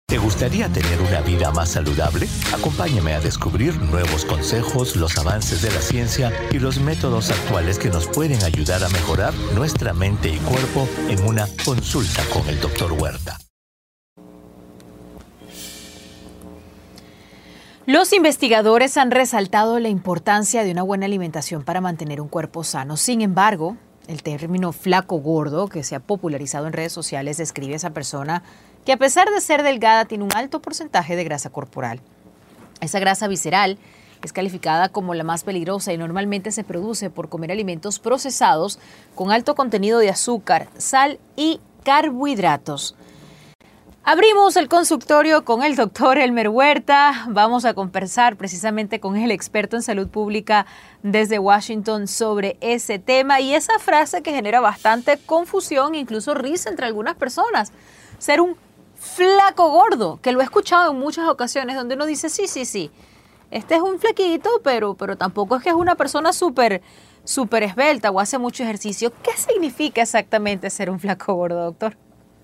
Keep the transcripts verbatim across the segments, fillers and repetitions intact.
¿Te gustaría tener una vida más saludable? Acompáñame a descubrir nuevos consejos, los avances de la ciencia y los métodos actuales que nos pueden ayudar a mejorar nuestra mente y cuerpo en una consulta con el doctor Huerta. Los investigadores han resaltado la importancia de una buena alimentación para mantener un cuerpo sano. Sin embargo, el término flaco gordo, que se ha popularizado en redes sociales, describe a esa persona que a pesar de ser delgada tiene un alto porcentaje de grasa corporal. Esa grasa visceral es calificada como la más peligrosa y normalmente se produce por comer alimentos procesados con alto contenido de azúcar, sal y carbohidratos. Abrimos el consultorio con el doctor Elmer Huerta. Vamos a conversar precisamente con el experto en salud pública desde Washington sobre ese tema y esa frase que genera bastante confusión, incluso risa entre algunas personas. Ser un flaco gordo, que lo he escuchado en muchas ocasiones donde uno dice, sí, sí, sí, este es un flaquito, pero, pero tampoco es que es una persona súper súper esbelta o hace mucho ejercicio. ¿Qué significa exactamente ser un flaco gordo, doctor?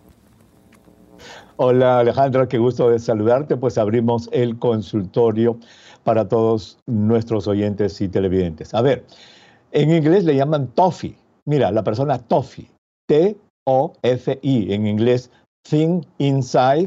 Hola Alejandra, qué gusto de saludarte. Pues abrimos el consultorio para todos nuestros oyentes y televidentes. A ver, en inglés le llaman toffee. Mira, la persona toffee, T O F I, en inglés thin inside,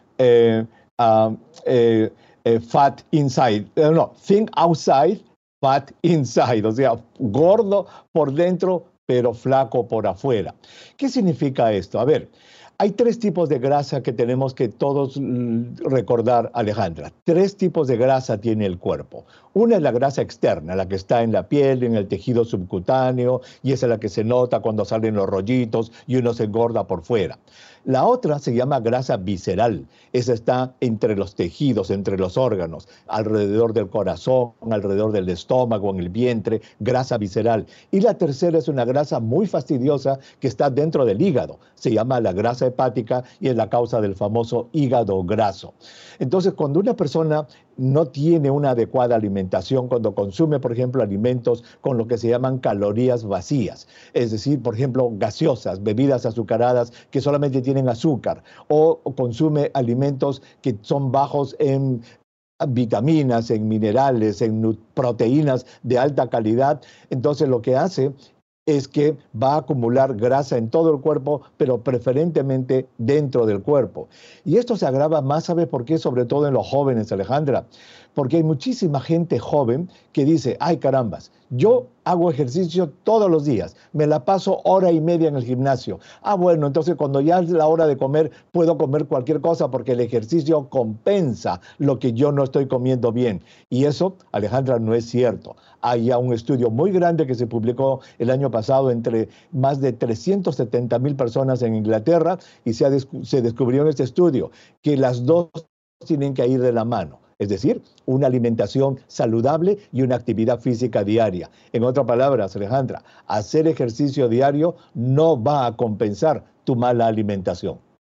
eh, uh, eh, eh, fat inside. Eh, no, thin outside, fat inside. O sea, gordo por dentro, pero flaco por afuera. ¿Qué significa esto? A ver, hay tres tipos de grasa que tenemos que todos recordar, Alejandra. Tres tipos de grasa tiene el cuerpo. Una es la grasa externa, la que está en la piel, en el tejido subcutáneo, y esa es la que se nota cuando salen los rollitos y uno se engorda por fuera. La otra se llama grasa visceral. Esa está entre los tejidos, entre los órganos, alrededor del corazón, alrededor del estómago, en el vientre, grasa visceral. Y la tercera es una grasa muy fastidiosa que está dentro del hígado. Se llama la grasa hepática y es la causa del famoso hígado graso. Entonces, cuando una persona no tiene una adecuada alimentación, cuando consume, por ejemplo, alimentos con lo que se llaman calorías vacías, es decir, por ejemplo, gaseosas, bebidas azucaradas que solamente tienen azúcar, o, o consume alimentos que son bajos en vitaminas, en minerales, en proteínas de alta calidad, entonces lo que hace es que va a acumular grasa en todo el cuerpo, pero preferentemente dentro del cuerpo. Y esto se agrava más, ¿sabe por qué? Sobre todo en los jóvenes, Alejandra. Porque hay muchísima gente joven que dice, ay carambas, yo hago ejercicio todos los días, me la paso hora y media en el gimnasio. Ah, bueno, entonces cuando ya es la hora de comer, puedo comer cualquier cosa porque el ejercicio compensa lo que yo no estoy comiendo bien. Y eso, Alejandra, no es cierto. Hay ya un estudio muy grande que se publicó el año pasado entre más de trescientas setenta mil personas en Inglaterra y se, ha descu- se descubrió en este estudio que las dos tienen que ir de la mano. Es decir, una alimentación saludable y una actividad física diaria. En otras palabras, Alejandra, hacer ejercicio diario no va a compensar tu mala alimentación.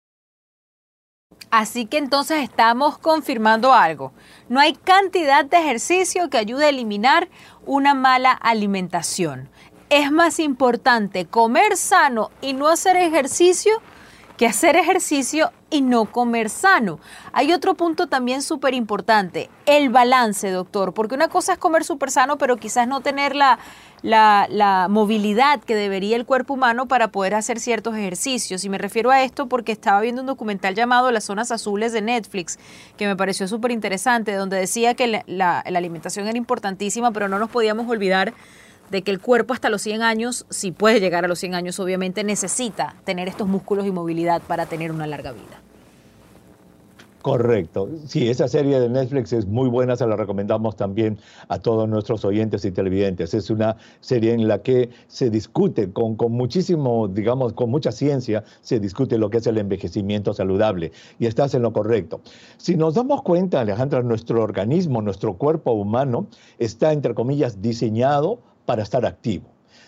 Así que entonces estamos confirmando algo. No hay cantidad de ejercicio que ayude a eliminar una mala alimentación. Es más importante comer sano y no hacer ejercicio que hacer ejercicio y no comer sano. Hay otro punto también súper importante, el balance, doctor, porque una cosa es comer súper sano, pero quizás no tener la, la, la movilidad que debería el cuerpo humano para poder hacer ciertos ejercicios. Y me refiero a esto porque estaba viendo un documental llamado Las Zonas Azules de Netflix, que me pareció súper interesante, donde decía que la, la, la alimentación era importantísima, pero no nos podíamos olvidar de que el cuerpo hasta los cien años, si puede llegar a los cien años, obviamente necesita tener estos músculos y movilidad para tener una larga vida. Correcto. Sí, esa serie de Netflix es muy buena, se la recomendamos también a todos nuestros oyentes y televidentes. Es una serie en la que se discute con, con muchísimo, digamos, con mucha ciencia, se discute lo que es el envejecimiento saludable. Y estás en lo correcto. Si nos damos cuenta, Alejandra, nuestro organismo, nuestro cuerpo humano, está, entre comillas, diseñado para estar activo.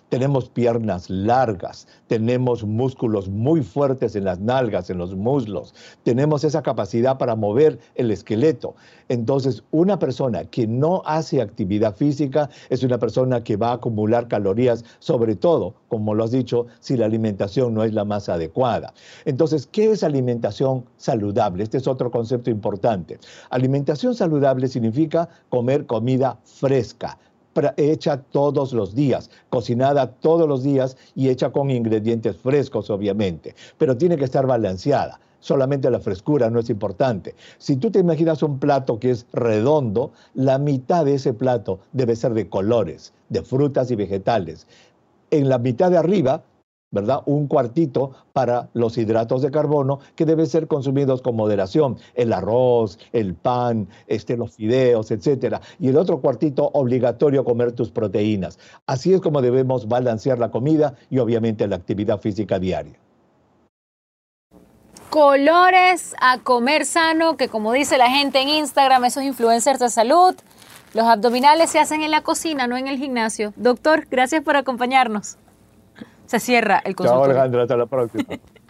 Tenemos piernas largas, tenemos músculos muy fuertes en las nalgas, en los muslos, tenemos esa capacidad para mover el esqueleto. Entonces, una persona que no hace actividad física es una persona que va a acumular calorías, sobre todo, como lo has dicho, si la alimentación no es la más adecuada. Entonces, ¿qué es alimentación saludable? Este es otro concepto importante. Alimentación saludable significa comer comida fresca, hecha todos los días, cocinada todos los días y hecha con ingredientes frescos, obviamente, pero tiene que estar balanceada. Solamente la frescura no es importante. Si tú te imaginas un plato que es redondo, la mitad de ese plato debe ser de colores, de frutas y vegetales. En la mitad de arriba, ¿verdad?, un cuartito para los hidratos de carbono que deben ser consumidos con moderación, el arroz, el pan, este, los fideos, etcétera. Y el otro cuartito obligatorio comer tus proteínas. Así es como debemos balancear la comida y obviamente la actividad física diaria. Colores a comer sano, que como dice la gente en Instagram, esos influencers de salud, los abdominales se hacen en la cocina, no en el gimnasio. Doctor, gracias por acompañarnos. Se cierra el consultorio. Chao, Alejandra, hasta la próxima.